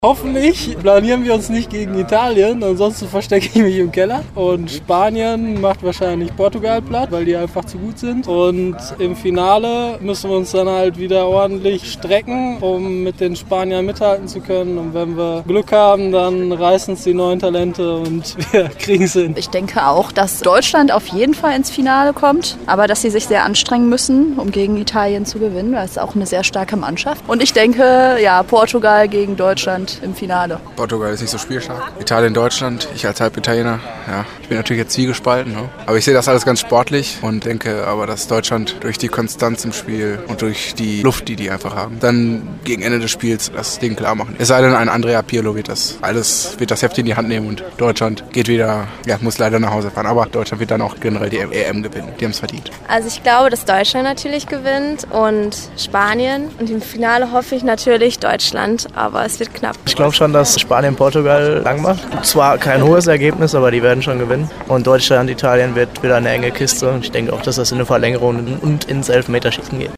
Hoffentlich blamieren wir uns nicht gegen Italien, ansonsten verstecke ich mich im Keller. Und Spanien macht wahrscheinlich Portugal platt, weil die einfach zu gut sind. Und im Finale müssen wir uns dann halt wieder ordentlich strecken, um mit den Spaniern mithalten zu können. Und wenn wir Glück haben, dann reißen es die neuen Talente und wir kriegen es hin. Ich denke auch, dass Deutschland auf jeden Fall ins Finale kommt, aber dass sie sich sehr anstrengen müssen, um gegen Italien zu gewinnen, weil es ist auch eine sehr starke Mannschaft. Und ich denke, ja, Portugal gegen Deutschland im Finale. Portugal ist nicht so spielstark. Italien, Deutschland, ich als Halbitaliener, ja, ich bin natürlich jetzt zwiegespalten, ne? Aber ich sehe das alles ganz sportlich und denke aber, dass Deutschland durch die Konstanz im Spiel und durch die Luft, die einfach haben, dann gegen Ende des Spiels das Ding klar machen. Es sei denn, ein Andrea Pirlo wird das Heft in die Hand nehmen und Deutschland geht wieder, ja, muss leider nach Hause fahren, aber Deutschland wird dann auch generell die EM gewinnen. Die haben es verdient. Also ich glaube, dass Deutschland natürlich gewinnt und Spanien und im Finale hoffe ich natürlich Deutschland, aber es wird knapp. Ich glaube schon, dass Spanien Portugal lang macht. Zwar kein hohes Ergebnis, aber die werden schon gewinnen. Und Deutschland, Italien wird wieder eine enge Kiste. Und ich denke auch, dass das in eine Verlängerung und ins Elfmeterschießen geht.